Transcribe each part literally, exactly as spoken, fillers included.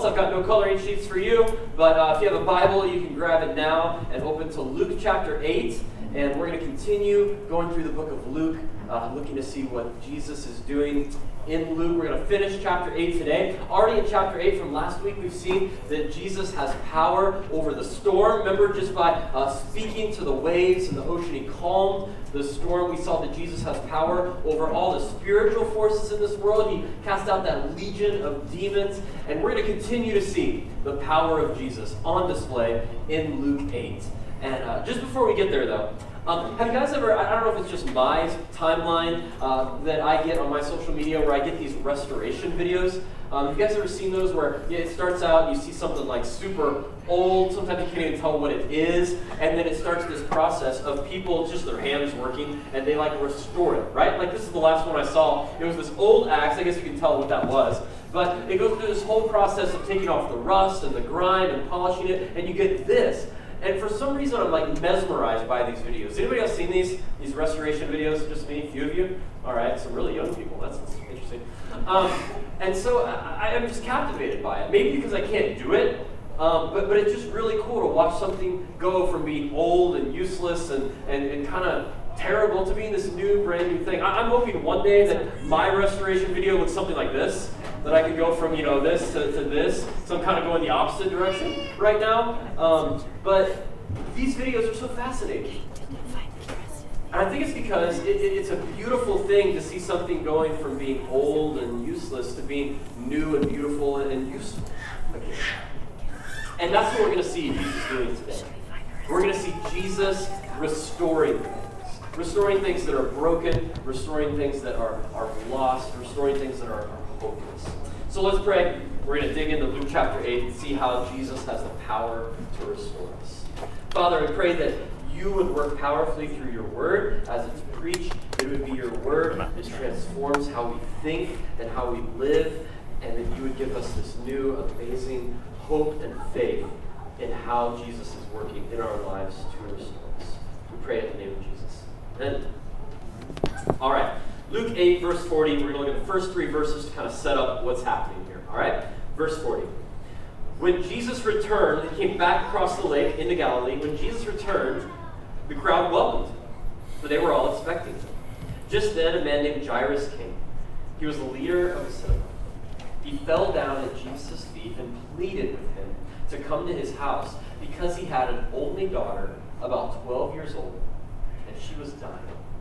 adults, I've got no coloring sheets for you, but uh, if you have a Bible, you can grab it now and open to Luke chapter eight. And we're going to continue going through the book of Luke, uh, looking to see what Jesus is doing in Luke. We're going to finish chapter eight today. Already in chapter eight from last week, we've seen that Jesus has power over the storm. Remember, just by uh, speaking to the waves and the ocean, he calmed the storm. We saw that Jesus has power over all the spiritual forces in this world. He cast out that legion of demons. And we're going to continue to see the power of Jesus on display in Luke eight. And uh, just before we get there, though, um, have you guys ever, I don't know if it's just my timeline uh, that I get on my social media where I get these restoration videos. Um, have you guys ever seen those where yeah, it starts out and you see something like super old, sometimes you can't even tell what it is, and then it starts this process of people, just their hands working, and they like restore it, right? Like this is the last one I saw. It was this old axe, I guess you can tell what that was. But it goes through this whole process of taking off the rust and the grime and polishing it, and you get this. And for some reason, I'm like mesmerized by these videos. Anybody else seen these these restoration videos? Just me, a few of you? All right, some really young people. That's, that's interesting. Um, and so I, I'm just captivated by it. Maybe because I can't do it, um, but but it's just really cool to watch something go from being old and useless and and, and kind of terrible to being this new, brand new thing. I, I'm hoping one day that my restoration video looks something like this. That I could go from, you know, this to, to this. So I'm kind of going the opposite direction right now. Um, but these videos are so fascinating. And I think it's because it, it, it's a beautiful thing to see something going from being old and useless to being new and beautiful and, and useful again. And that's what we're going to see Jesus doing today. We're going to see Jesus restoring things. Restoring things that are broken, restoring things that are, are lost, restoring things that are, are hopeless. So let's pray. We're going to dig into Luke chapter eight and see how Jesus has the power to restore us. Father, I pray that you would work powerfully through your word as it's preached. It would be your word that transforms how we think and how we live, and that you would give us this new, amazing hope and faith in how Jesus is working in our lives to restore us. We pray it in the name of Jesus. Amen. All right. Luke eight, verse forty. We're going to look at the first three verses to kind of set up what's happening here. All right? Verse forty. When Jesus returned, he came back across the lake into Galilee. When Jesus returned, the crowd welcomed him, for they were all expecting him. Just then, a man named Jairus came. He was the leader of the synagogue. He fell down at Jesus' feet and pleaded with him to come to his house because he had an only daughter, about twelve years old, and she was dying.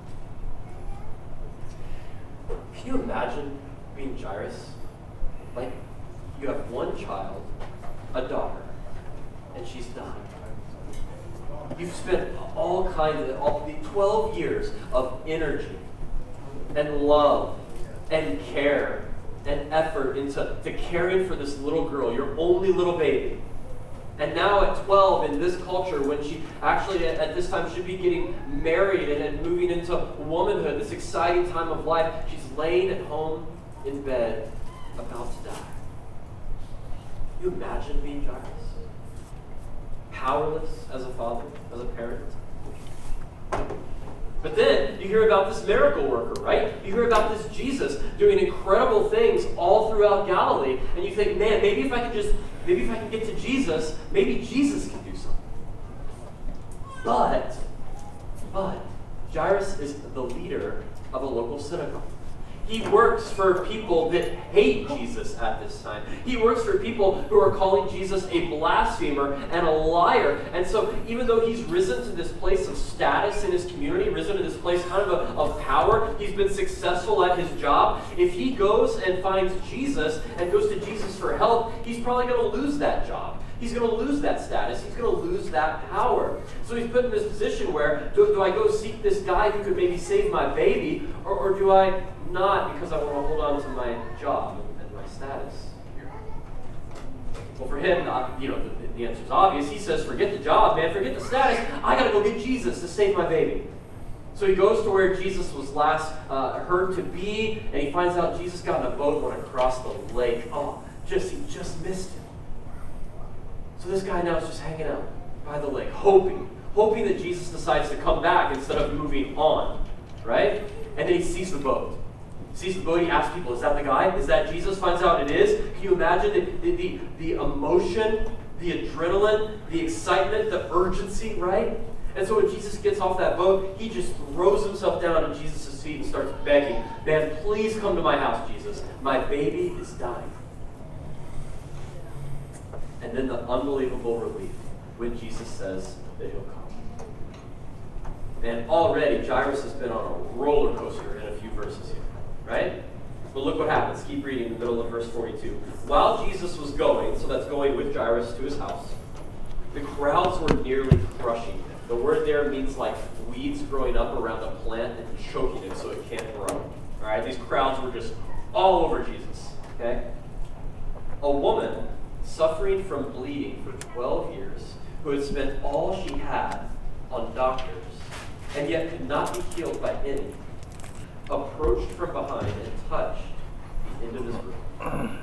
Can you imagine being Jairus? Like, you have one child, a daughter, and she's dying. You've spent all kinds of, all the twelve years of energy and love and care and effort into to caring for this little girl, your only little baby. And now at twelve, in this culture, when she actually at, at this time should be getting married and, and moving into womanhood, this exciting time of life, she's laying at home in bed about to die. Can you imagine being Jairus? Powerless as a father, as a parent. But then you hear about this miracle worker, right? You hear about this Jesus doing incredible things all throughout Galilee, and you think, man, maybe if I could just, maybe if I can get to Jesus, maybe Jesus can do something. But, but, Jairus is the leader of a local synagogue. He works for people that hate Jesus at this time. He works for people who are calling Jesus a blasphemer and a liar. And so even though he's risen to this place of status in his community, risen to this place kind of a, of power, he's been successful at his job, if he goes and finds Jesus and goes to Jesus for help, he's probably going to lose that job. He's going to lose that status. He's going to lose that power. So he's put in this position where, do, do I go seek this guy who could maybe save my baby, or, or do I not because I want to hold on to my job and my status here? Well, for him, uh, you know, the, the answer is obvious. He says, forget the job, man. Forget the status. I got to go get Jesus to save my baby. So he goes to where Jesus was last uh, heard to be, and he finds out Jesus got in a boat and went across the lake. Oh, just he just missed him. So this guy now is just hanging out by the lake, hoping, hoping that Jesus decides to come back instead of moving on, right? And then he sees the boat. Sees the boat, he asks people, is that the guy? Is that Jesus? Finds out it is. Can you imagine the, the, the, the emotion, the adrenaline, the excitement, the urgency, right? And so when Jesus gets off that boat, he just throws himself down at Jesus' feet and starts begging, man, please come to my house, Jesus. My baby is dying. And then the unbelievable relief when Jesus says that he'll come. And already, Jairus has been on a roller coaster in a few verses here, right? But look what happens. Keep reading in the middle of verse forty-two. While Jesus was going, so that's going with Jairus to his house, the crowds were nearly crushing him. The word there means like weeds growing up around a plant and choking it so it can't grow. All right, these crowds were just all over Jesus. Okay, a woman suffering from bleeding for twelve years, who had spent all she had on doctors, and yet could not be healed by any, approached from behind and touched the end of his robe.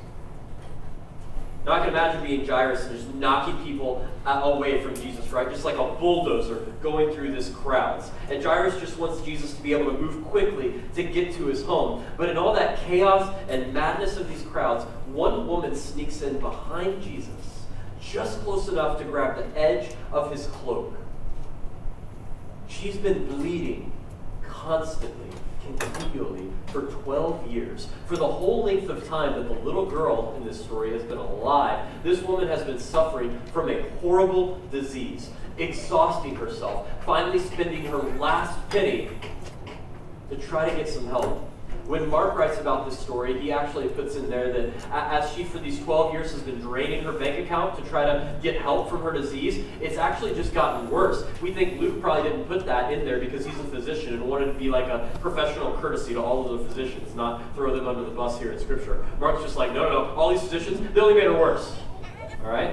Now I can imagine being Jairus and just knocking people away from Jesus, right? Just like a bulldozer going through this crowds. And Jairus just wants Jesus to be able to move quickly to get to his home. But in all that chaos and madness of these crowds, one woman sneaks in behind Jesus, just close enough to grab the edge of his cloak. She's been bleeding constantly, continually, for twelve years. For the whole length of time that the little girl in this story has been alive, this woman has been suffering from a horrible disease, exhausting herself, finally spending her last penny to try to get some help. When Mark writes about this story, he actually puts in there that as she for these twelve years has been draining her bank account to try to get help from her disease, it's actually just gotten worse. We think Luke probably didn't put that in there because he's a physician and wanted to be like a professional courtesy to all of the physicians, not throw them under the bus here in Scripture. Mark's just like, no, no, no, all these physicians, they only made her worse. All right?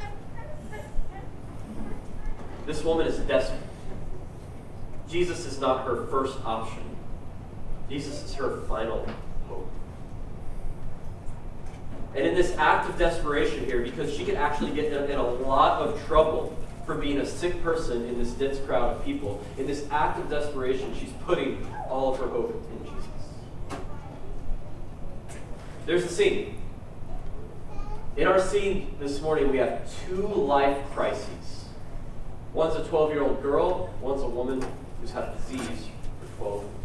This woman is desperate. Jesus is not her first option. Jesus is her final hope. And in this act of desperation here, because she could actually get in, in a lot of trouble for being a sick person in this dense crowd of people, in this act of desperation, she's putting all of her hope in Jesus. There's the scene. In our scene this morning, we have two life crises. One's a twelve-year-old girl, one's a woman who's had a disease for twelve years.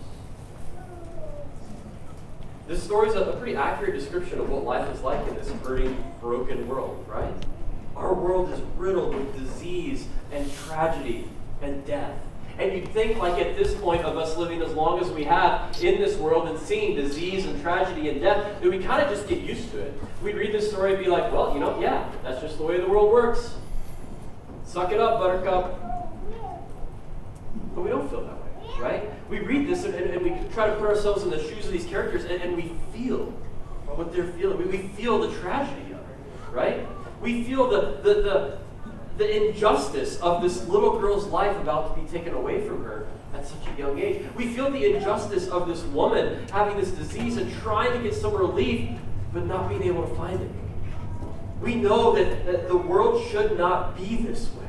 This story is a pretty accurate description of what life is like in this hurting, broken world, right? Our world is riddled with disease and tragedy and death. And you'd think, like at this point of us living as long as we have in this world and seeing disease and tragedy and death, that we kind of just get used to it. We'd read this story and be like, well, you know, yeah, that's just the way the world works. Suck it up, buttercup. But we don't feel that way, right? We read this and, and, and we try to put ourselves in the shoes of these characters and, and we feel what they're feeling. We, we feel the tragedy of it, right? We feel the, the, the, the injustice of this little girl's life about to be taken away from her at such a young age. We feel the injustice of this woman having this disease and trying to get some relief, but not being able to find it. We know that, that the world should not be this way.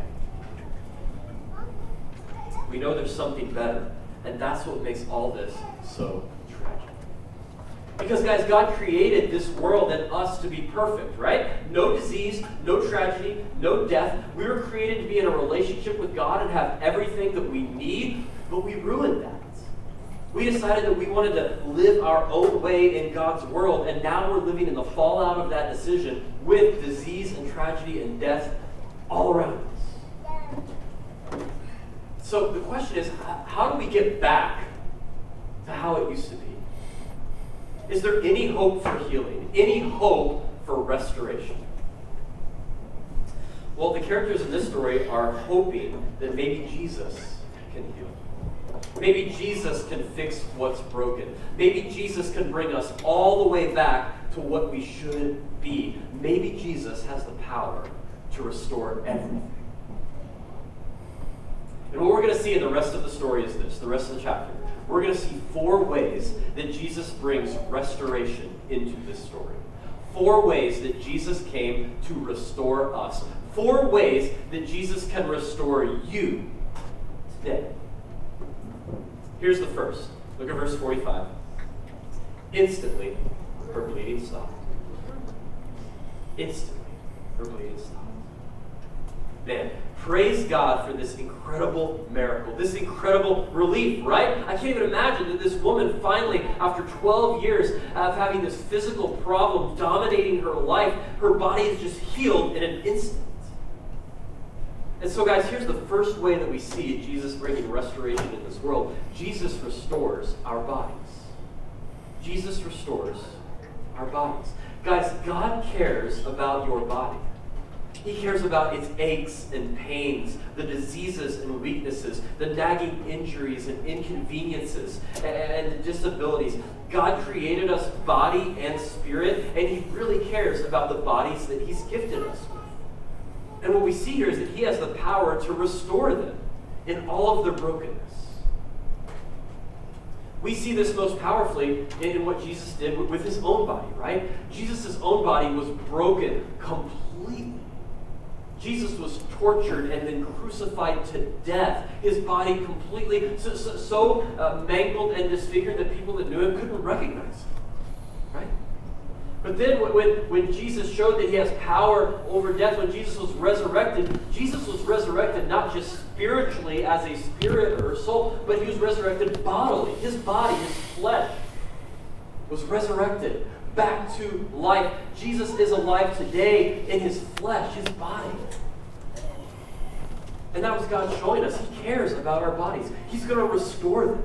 We know there's something better. And that's what makes all this so tragic. Because, guys, God created this world and us to be perfect, right? No disease, no tragedy, no death. We were created to be in a relationship with God and have everything that we need, but we ruined that. We decided that we wanted to live our own way in God's world, and now we're living in the fallout of that decision with disease and tragedy and death all around us. So the question is, how do we get back to how it used to be? Is there any hope for healing? Any hope for restoration? Well, the characters in this story are hoping that maybe Jesus can heal. Maybe Jesus can fix what's broken. Maybe Jesus can bring us all the way back to what we should be. Maybe Jesus has the power to restore everything. And what we're going to see in the rest of the story is this, the rest of the chapter. We're going to see four ways that Jesus brings restoration into this story. Four ways that Jesus came to restore us. Four ways that Jesus can restore you today. Here's the first. Look at verse forty-five. Instantly, her bleeding stopped. Instantly, her bleeding stopped. Man, praise God for this incredible miracle, this incredible relief, right? I can't even imagine that this woman finally, after twelve years of having this physical problem dominating her life, her body is just healed in an instant. And so, guys, here's the first way that we see Jesus bringing restoration in this world. Jesus restores our bodies. Jesus restores our bodies. Guys, God cares about your body. He cares about its aches and pains, the diseases and weaknesses, the nagging injuries and inconveniences and disabilities. God created us body and spirit, and He really cares about the bodies that He's gifted us with. And what we see here is that He has the power to restore them in all of their brokenness. We see this most powerfully in what Jesus did with His own body, right? Jesus' own body was broken completely. Jesus was tortured and then crucified to death. His body completely so, so, so uh, mangled and disfigured that people that knew Him couldn't recognize Him, right? But then when, when Jesus showed that He has power over death, when Jesus was resurrected, Jesus was resurrected not just spiritually as a spirit or a soul, but He was resurrected bodily. His body, His flesh, was resurrected back to life. Jesus is alive today in His flesh, His body. And that was God showing us He cares about our bodies. He's going to restore them.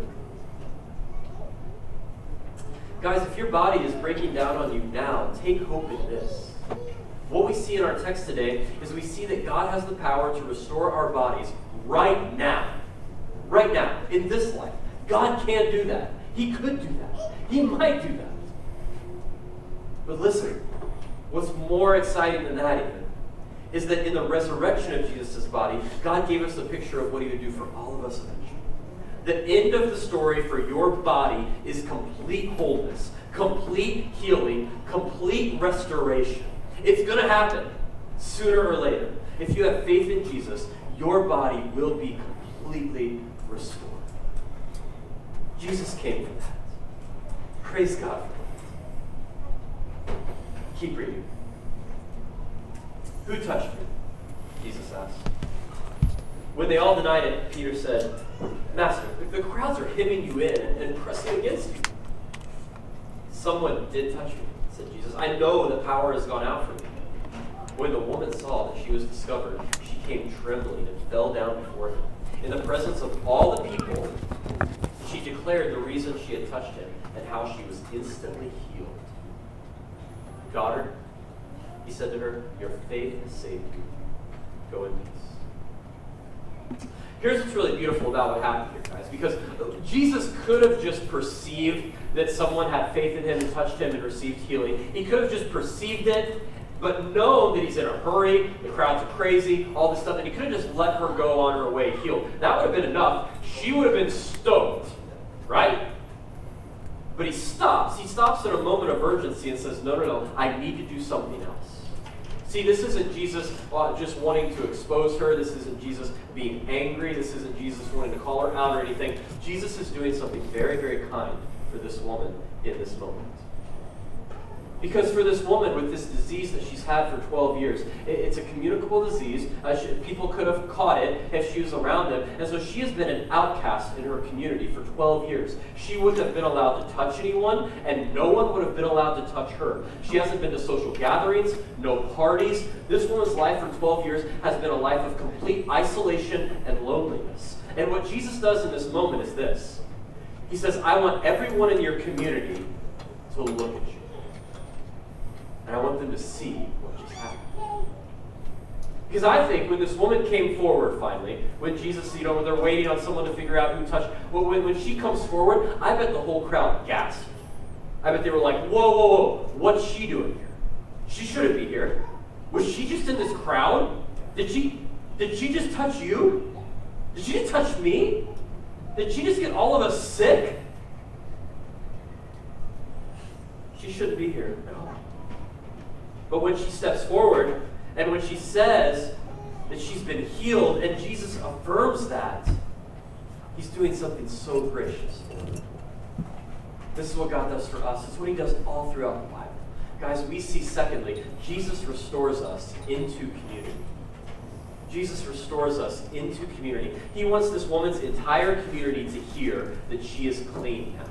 Guys, if your body is breaking down on you now, take hope in this. What we see in our text today is we see that God has the power to restore our bodies right now. Right now, in this life. God can do that. He could do that. He might do that. But listen, what's more exciting than that even is that in the resurrection of Jesus' body, God gave us a picture of what He would do for all of us eventually. The end of the story for your body is complete wholeness, complete healing, complete restoration. It's going to happen sooner or later. If you have faith in Jesus, your body will be completely restored. Jesus came for that. Praise God for that. Keep reading. Who touched me? Jesus asked. When they all denied it, Peter said, Master, the crowds are hemming you in and pressing against you. Someone did touch me, said Jesus. I know that power has gone out from me. When the woman saw that she was discovered, she came trembling and fell down before Him. In the presence of all the people, she declared the reason she had touched Him and how she was instantly healed. Daughter, He said to her, your faith has saved you. Go in peace. Here's what's really beautiful about what happened here, guys, because Jesus could have just perceived that someone had faith in Him and touched Him and received healing. He could have just perceived it, but known that He's in a hurry, the crowds are crazy, all this stuff, and He could have just let her go on her way healed. That would have been enough. She would have been stoked, right? But He stops. He stops in a moment of urgency and says, no, no, no, I need to do something else. See, this isn't Jesus uh, just wanting to expose her. This isn't Jesus being angry. This isn't Jesus wanting to call her out or anything. Jesus is doing something very, very kind for this woman in this moment. Because for this woman with this disease that she's had for twelve years, it, it's a communicable disease. Uh, she, people could have caught it if she was around them. And so she has been an outcast in her community for twelve years. She wouldn't have been allowed to touch anyone, and no one would have been allowed to touch her. She hasn't been to social gatherings, no parties. This woman's life for twelve years has been a life of complete isolation and loneliness. And what Jesus does in this moment is this. He says, I want everyone in your community to look at you. And I want them to see what just happened. Because I think when this woman came forward finally, when Jesus, you know, they're waiting on someone to figure out who touched, well, when, when she comes forward, I bet the whole crowd gasped. I bet they were like, whoa, whoa, whoa, what's she doing here? She shouldn't be here. Was she just in this crowd? Did she, did she just touch you? Did she just touch me? Did she just get all of us sick? She shouldn't be here at all. But when she steps forward and when she says that she's been healed and Jesus affirms that, He's doing something so gracious for her. This is what God does for us. It's what he does all throughout the Bible. Guys, we see secondly, Jesus restores us into community. Jesus restores us into community. He wants this woman's entire community to hear that she is clean now.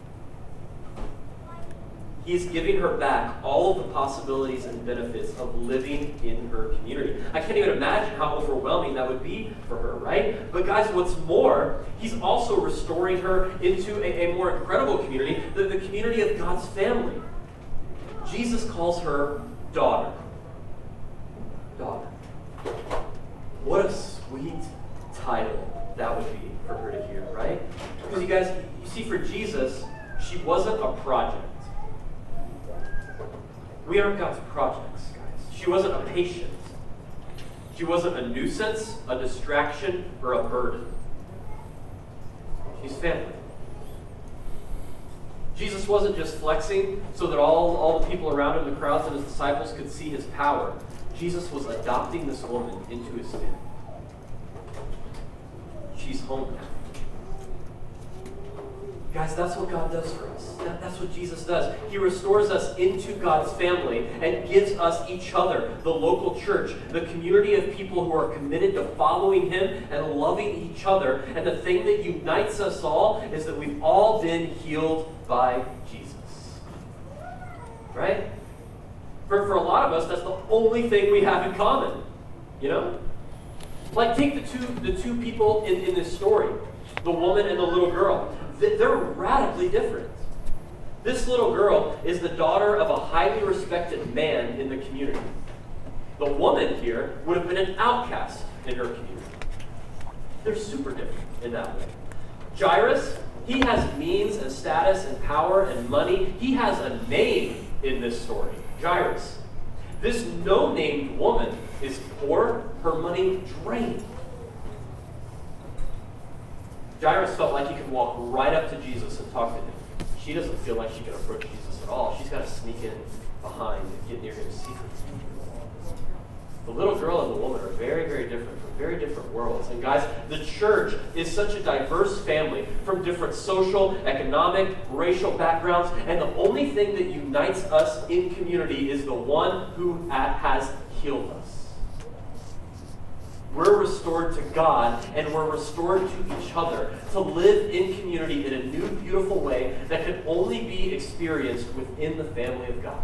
He's giving her back all of the possibilities and benefits of living in her community. I can't even imagine how overwhelming that would be for her, right? But guys, what's more, he's also restoring her into a, a more incredible community, the, the community of God's family. Jesus calls her daughter. Daughter. What a sweet title that would be for her to hear, right? Because you guys, you see, for Jesus, she wasn't a project. We aren't God's projects, guys. She wasn't a patient. She wasn't a nuisance, a distraction, or a burden. She's family. Jesus wasn't just flexing so that all, all the people around him, the crowds and his disciples, could see his power. Jesus was adopting this woman into his family. She's home now. Guys, that's what God does for us. That, that's what Jesus does. He restores us into God's family and gives us each other, the local church, the community of people who are committed to following him and loving each other. And the thing that unites us all is that we've all been healed by Jesus. Right? For, for a lot of us, that's the only thing we have in common. You know? Like, take the two, the two people in, in this story, the woman and the little girl. They're radically different. This little girl is the daughter of a highly respected man in the community. The woman here would have been an outcast in her community. They're super different in that way. Jairus, he has means and status and power and money. He has a name in this story, Jairus. This no-named woman is poor, her money drained. Jairus felt like he could walk right up to Jesus and talk to him. She doesn't feel like she can approach Jesus at all. She's got to sneak in behind and get near him secretly. The little girl and the woman are very, very different from very different worlds. And guys, the church is such a diverse family from different social, economic, racial backgrounds. And the only thing that unites us in community is the one who has healed us. We're restored to God, and we're restored to each other to live in community in a new, beautiful way that can only be experienced within the family of God.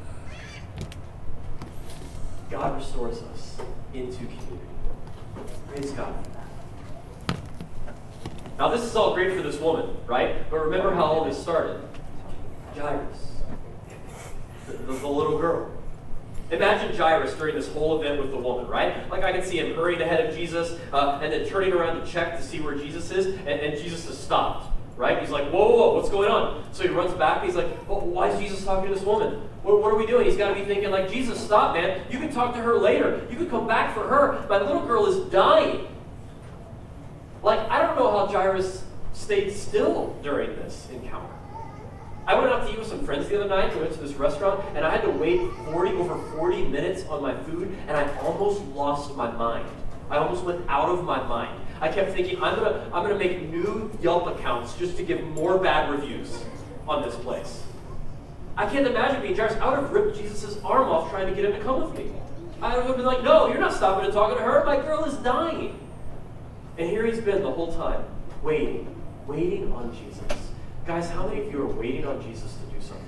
God restores us into community. Praise God for that. Now, this is all great for this woman, right? But remember how all this started. Jairus, the, the, the little girl. Imagine Jairus during this whole event with the woman, right? Like I can see him hurrying ahead of Jesus uh, and then turning around to check to see where Jesus is, and, and Jesus has stopped, right? He's like, whoa, whoa, whoa, what's going on? So he runs back, and he's like, well, why is Jesus talking to this woman? What, what are we doing? He's got to be thinking like, Jesus, stop, man. You can talk to her later. You can come back for her. My little girl is dying. Like, I don't know how Jairus stayed still during this encounter. I went out to eat with some friends the other night. We went to this restaurant, and I had to wait forty over forty minutes on my food, and I almost lost my mind. I almost went out of my mind. I kept thinking, I'm gonna, I'm gonna make new Yelp accounts just to give more bad reviews on this place. I can't imagine being Jairus. I would have ripped Jesus' arm off trying to get him to come with me. I would have been like, no, you're not stopping and talking to her. My girl is dying. And here he's been the whole time, waiting, waiting on Jesus. Guys, how many of you are waiting on Jesus to do something?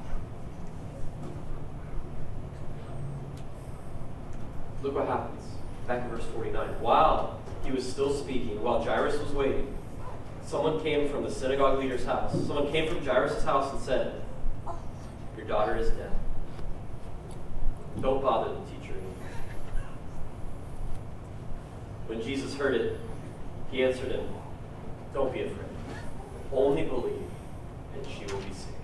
Look what happens. Back in verse forty-nine. While he was still speaking, while Jairus was waiting, someone came from the synagogue leader's house. Someone came from Jairus' house and said, your daughter is dead. Don't bother the teacher anymore. When Jesus heard it, he answered him, don't be afraid. Only believe, and she will be saved.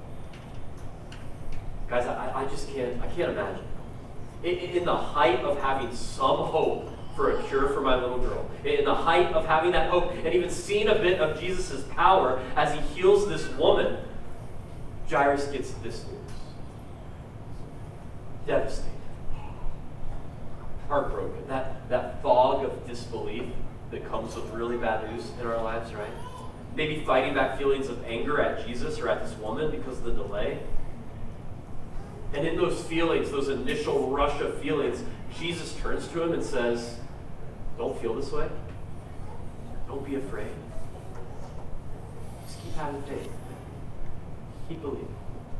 Guys, I, I just can't, I can't imagine. In, in the height of having some hope for a cure for my little girl, in the height of having that hope, and even seeing a bit of Jesus' power as he heals this woman, Jairus gets this news. Devastated. Heartbroken. That, that fog of disbelief that comes with really bad news in our lives, right? maybe fighting back feelings of anger at Jesus or at this woman because of the delay. And in those feelings, those initial rush of feelings, Jesus turns to him and says, don't feel this way. Don't be afraid. Just keep having faith. Keep believing.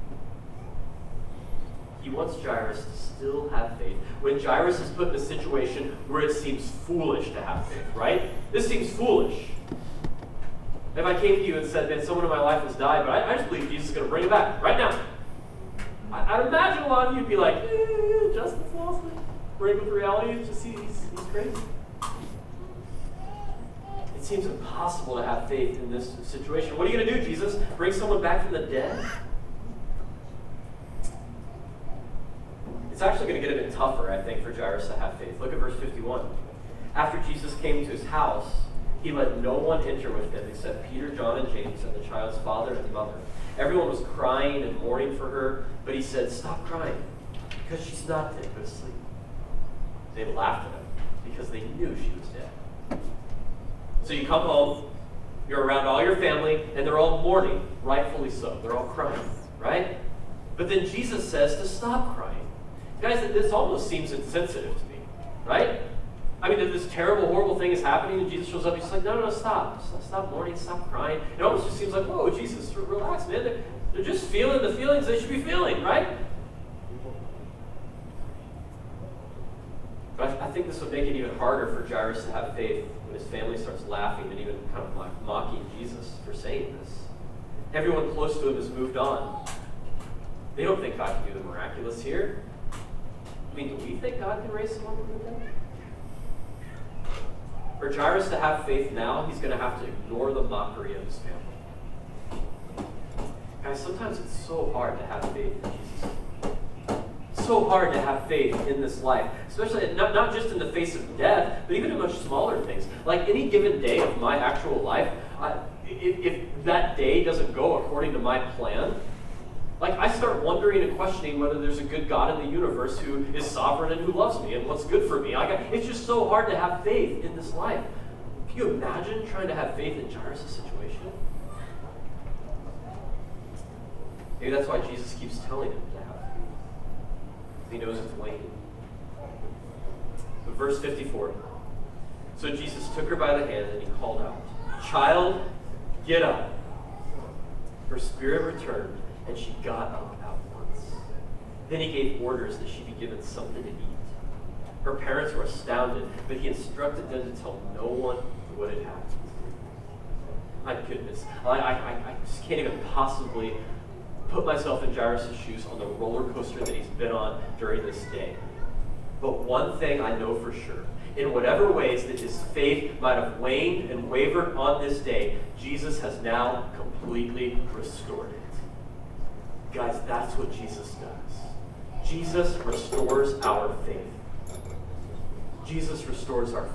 He wants Jairus to still have faith. When Jairus is put in a situation where it seems foolish to have faith, right? This seems foolish. If I came to you and said, man, someone in my life has died, but I, I just believe Jesus is going to bring it back right now. I, I'd imagine a lot of you would be like, eh, Justin's lost it. Break with reality, just see, he's, he's crazy. It seems impossible to have faith in this situation. What are you going to do, Jesus? Bring someone back from the dead? It's actually going to get a bit tougher, I think, for Jairus to have faith. Look at verse fifty-one. After Jesus came to his house, he let no one enter with him except Peter, John, and James, and the child's father and mother. Everyone was crying and mourning for her, but he said, stop crying, because she's not dead, but asleep. They laughed at him because they knew she was dead. So you come home, you're around all your family, and they're all mourning, rightfully so. They're all crying, right? But then Jesus says to stop crying. Guys, this almost seems insensitive to me, right? I mean, this terrible, horrible thing is happening, and Jesus shows up, he's like, no, no, no, stop. Stop, stop mourning, stop crying. It almost just seems like, whoa, Jesus, relax, man. They're, they're just feeling the feelings they should be feeling, right? But I think this would make it even harder for Jairus to have faith when his family starts laughing and even kind of like mocking Jesus for saying this. Everyone close to him has moved on. They don't think God can do the miraculous here. I mean, do we think God can raise someone from the dead? For Jairus to have faith now, he's going to have to ignore the mockery of his family. Guys, sometimes it's so hard to have faith in Jesus. So hard to have faith in this life, especially not, not just in the face of death, but even in much smaller things. Like any given day of my actual life, I, if, if that day doesn't go according to my plan, like I start wondering and questioning whether there's a good God in the universe who is sovereign and who loves me and what's good for me. I got, it's just so hard to have faith in this life. Can you imagine trying to have faith in Jairus' situation? Maybe that's why Jesus keeps telling him to have faith. He knows it's waiting. But verse fifty-four. So Jesus took her by the hand and he called out, "Child, get up." Her spirit returned and she got up at once. Then he gave orders that she be given something to eat. Her parents were astounded, but he instructed them to tell no one what had happened. My goodness, I, I, I just can't even possibly put myself in Jairus' shoes on the roller coaster that he's been on during this day. But one thing I know for sure, in whatever ways that his faith might have waned and wavered on this day, Jesus has now completely restored it. Guys, that's what Jesus does. Jesus restores our faith. Jesus restores our faith.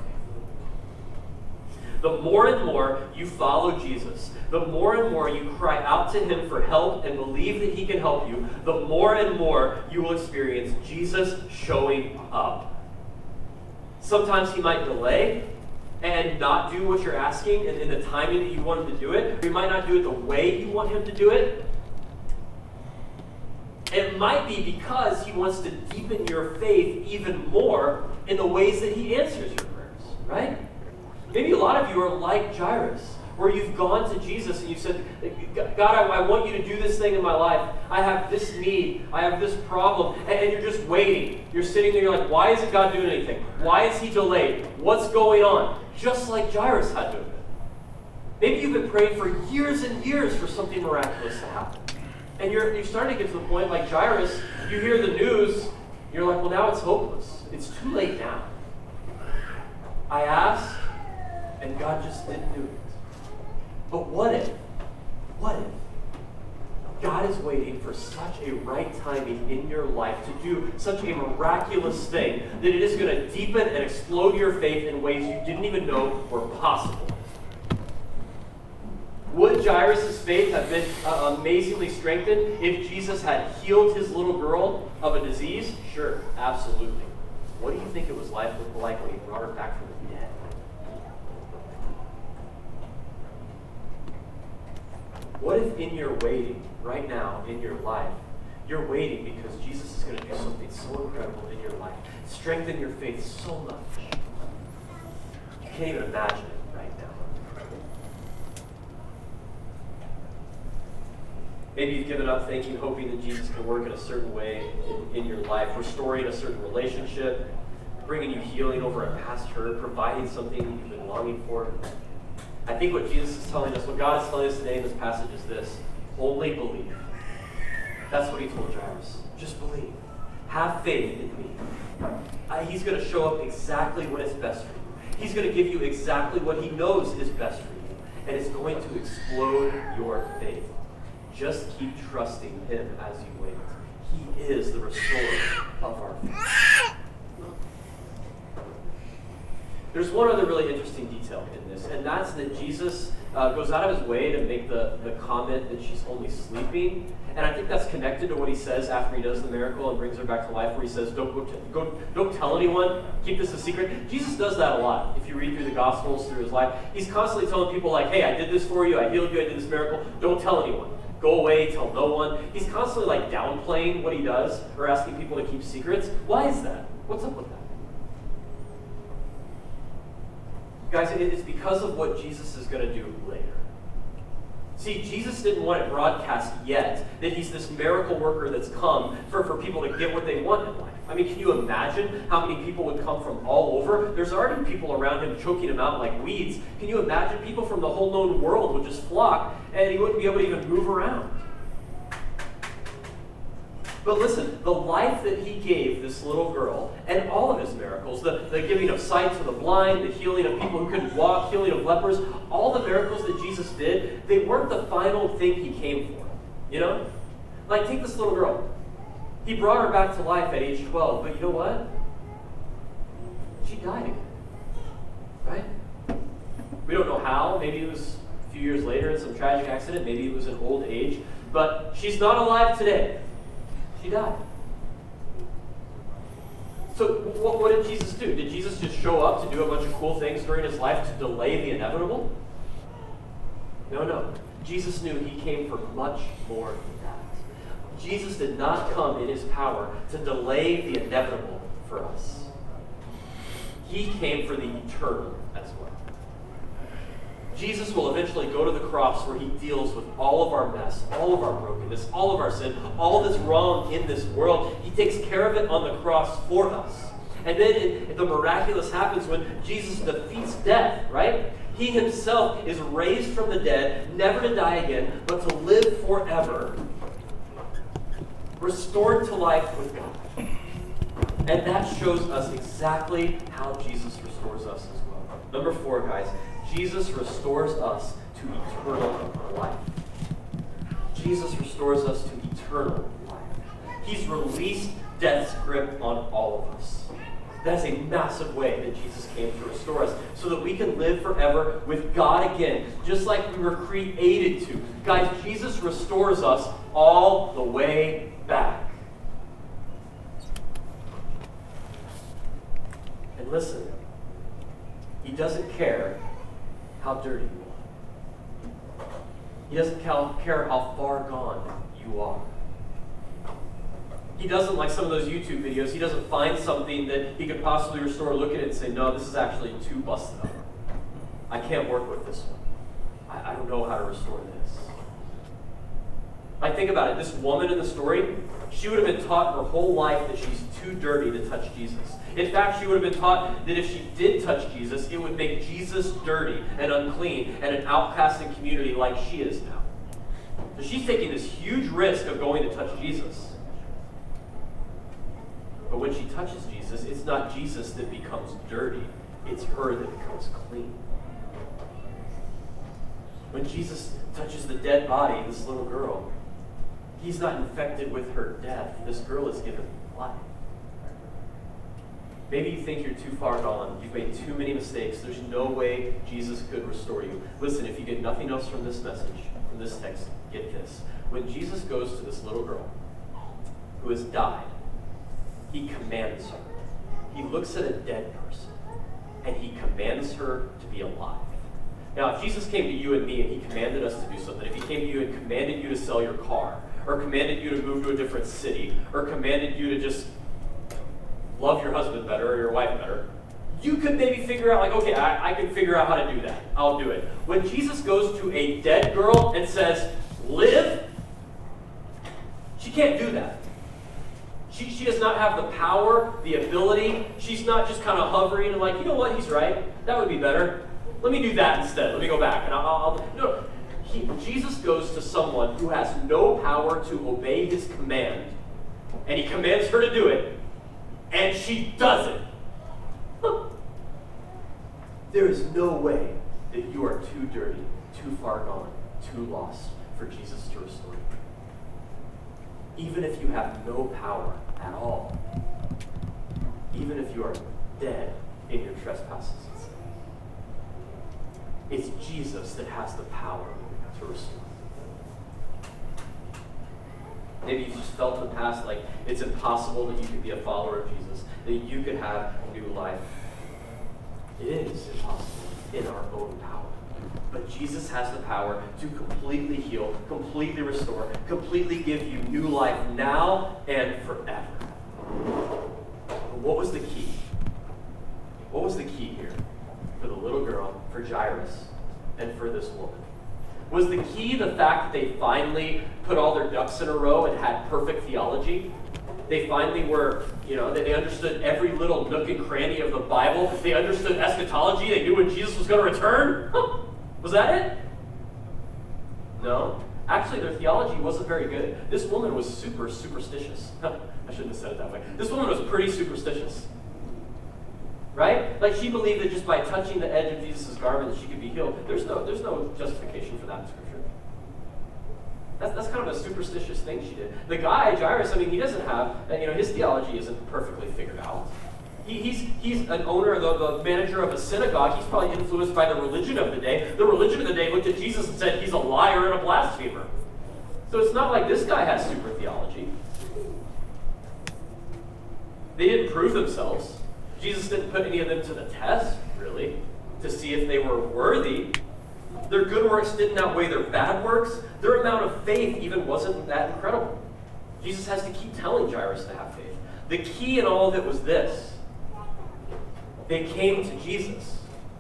The more and more you follow Jesus, the more and more you cry out to him for help and believe that he can help you, the more and more you will experience Jesus showing up. Sometimes he might delay and not do what you're asking in, in the timing that you want him to do it. Or he might not do it the way you want him to do it. It might be because he wants to deepen your faith even more in the ways that he answers your prayers, right? Maybe a lot of you are like Jairus, where you've gone to Jesus and you've said, God, I, I want you to do this thing in my life. I have this need. I have this problem. And, and you're just waiting. You're sitting there, you're like, why isn't God doing anything? Why is he delayed? What's going on? Just like Jairus had to have been. Maybe you've been praying for years and years for something miraculous to happen. And you're, you're starting to get to the point, like Jairus, you hear the news, you're like, well, now it's hopeless. It's too late now. I asked, and God just didn't do it. But what if, what if God is waiting for such a right timing in your life to do such a miraculous thing that it is going to deepen and explode your faith in ways you didn't even know were possible? Would Jairus' faith have been uh, amazingly strengthened if Jesus had healed his little girl of a disease? Sure, absolutely. What do you think it was like, like when he brought her back from the dead? What if in your waiting, right now, in your life, you're waiting because Jesus is going to do something so incredible in your life, strengthen your faith so much. You can't even imagine it right now. Maybe you've given up thinking, hoping that Jesus can work in a certain way in, in your life, restoring a certain relationship, bringing you healing over a past hurt, providing something that you've been longing for. I think what Jesus is telling us, what God is telling us today in this passage is this: only believe. That's what he told Jairus. Just believe. Have faith in me. Uh, he's going to show up exactly when it's best for you. He's going to give you exactly what he knows is best for you. And it's going to explode your faith. Just keep trusting him as you wait. He is the restorer of our faith. There's one other really interesting detail in this, and that's that Jesus uh, goes out of his way to make the, the comment that she's only sleeping. And I think that's connected to what he says after he does the miracle and brings her back to life, where he says, don't, go, t- go, don't tell anyone, keep this a secret. Jesus does that a lot. If you read through the Gospels, through his life, he's constantly telling people like, hey, I did this for you, I healed you, I did this miracle, don't tell anyone. Go away, tell no one. He's constantly like downplaying what he does or asking people to keep secrets. Why is that? What's up with that? Guys, it's because of what Jesus is going to do later. See, Jesus didn't want it broadcast yet that he's this miracle worker that's come for, for people to get what they want in life. I mean, can you imagine how many people would come from all over? There's already people around him choking him out like weeds. Can you imagine people from the whole known world would just flock and he wouldn't be able to even move around? But listen, the life that he gave this little girl and all of his miracles, the, the giving of sight to the blind, the healing of people who couldn't walk, healing of lepers, all the miracles that Jesus did, they weren't the final thing he came for. You know? Like, take this little girl. He brought her back to life at age twelve, but you know what? She died again. Right? We don't know how. Maybe it was a few years later in some tragic accident. Maybe it was an old age. But she's not alive today. She died. So what, what did Jesus do? Did Jesus just show up to do a bunch of cool things during his life to delay the inevitable? No, no. Jesus knew he came for much more than that. Jesus did not come in his power to delay the inevitable for us. He came for the eternal as well. Jesus will eventually go to the cross where he deals with all of our mess, all of our brokenness, all of our sin, all that's wrong in this world. He takes care of it on the cross for us. And then it, the miraculous happens when Jesus defeats death, right? He himself is raised from the dead, never to die again, but to live forever, restored to life with God. And that shows us exactly how Jesus restores us as well. Number four, guys. Jesus restores us to eternal life. Jesus restores us to eternal life. He's released death's grip on all of us. That's a massive way that Jesus came to restore us so that we can live forever with God again, just like we were created to. Guys, Jesus restores us all the way back. And listen, he doesn't care how dirty you are. He doesn't care how far gone you are. He doesn't, like some of those YouTube videos, he doesn't find something that he could possibly restore, look at it and say, no, this is actually too busted up. I can't work with this one. I, I don't know how to restore this. Like, think about it. This woman in the story, she would have been taught her whole life that she's too dirty to touch Jesus. In fact, she would have been taught that if she did touch Jesus, it would make Jesus dirty and unclean and an outcast in community like she is now. So she's taking this huge risk of going to touch Jesus. But when she touches Jesus, it's not Jesus that becomes dirty. It's her that becomes clean. When Jesus touches the dead body of this little girl, he's not infected with her death. This girl is given life. Maybe you think you're too far gone. You've made too many mistakes. There's no way Jesus could restore you. Listen, if you get nothing else from this message, from this text, get this. When Jesus goes to this little girl who has died, he commands her. He looks at a dead person, and he commands her to be alive. Now, if Jesus came to you and me and he commanded us to do something, if he came to you and commanded you to sell your car, or commanded you to move to a different city, or commanded you to just love your husband better or your wife better, you could maybe figure out, like, okay, I, I can figure out how to do that. I'll do it. When Jesus goes to a dead girl and says, live, she can't do that. She, she does not have the power, the ability. She's not just kind of hovering and like, you know what, he's right. That would be better. Let me do that instead. Let me go back. And I'll, I'll no. He, Jesus goes to someone who has no power to obey his command, and he commands her to do it, and she does it. There is no way that you are too dirty, too far gone, too lost for Jesus to restore you. Even if you have no power at all, even if you are dead in your trespasses and sins, it's Jesus that has the power to restore. Maybe you just felt in the past like it's impossible that you could be a follower of Jesus, that you could have new life. It is impossible in our own power. But Jesus has the power to completely heal, completely restore, completely give you new life now and forever. But what was the key? What was the key here for the little girl, for Jairus, and for this woman? Was the key the fact that they finally put all their ducks in a row and had perfect theology? They finally were, you know, they understood every little nook and cranny of the Bible. They understood eschatology. They knew when Jesus was going to return. Was that it? No. Actually, their theology wasn't very good. This woman was super superstitious. I shouldn't have said it that way. This woman was pretty superstitious. Right? Like she believed that just by touching the edge of Jesus' garment that she could be healed. There's no, there's no justification for that in Scripture. That's, that's kind of a superstitious thing she did. The guy, Jairus, I mean, he doesn't have, you know, his theology isn't perfectly figured out. He, he's, he's an owner, the, the manager of a synagogue. He's probably influenced by the religion of the day. The religion of the day looked at Jesus and said, he's a liar and a blasphemer. So it's not like this guy has super theology. They didn't prove themselves. Jesus didn't put any of them to the test, really, to see if they were worthy. Their good works didn't outweigh their bad works. Their amount of faith even wasn't that incredible. Jesus has to keep telling Jairus to have faith. The key in all of it was this. They came to Jesus.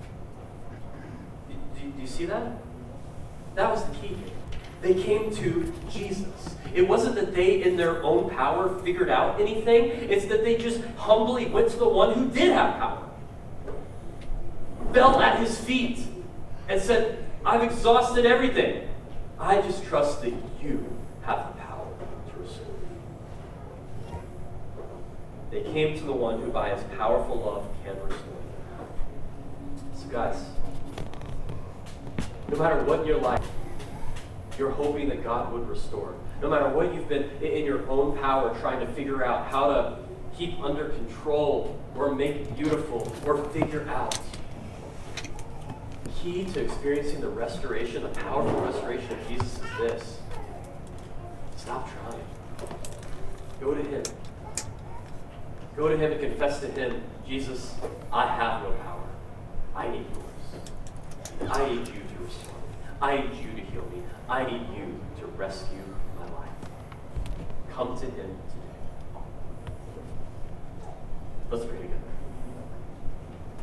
Do, do you see that? That was the key here. They came to Jesus. It wasn't that they, in their own power, figured out anything. It's that they just humbly went to the one who did have power. Fell at his feet and said, I've exhausted everything. I just trust that you have the power to restore. They came to the one who by his powerful love can restore. So guys, no matter what your life, you're hoping that God would restore. No matter what you've been in your own power trying to figure out how to keep under control or make beautiful or figure out. The key to experiencing the restoration, the powerful restoration of Jesus is this. Stop trying. Go to him. Go to him and confess to him, Jesus, I have no power. I need yours. I need you to restore me. I need you to heal me. I need you to rescue my life. Come to him today. Let's pray together.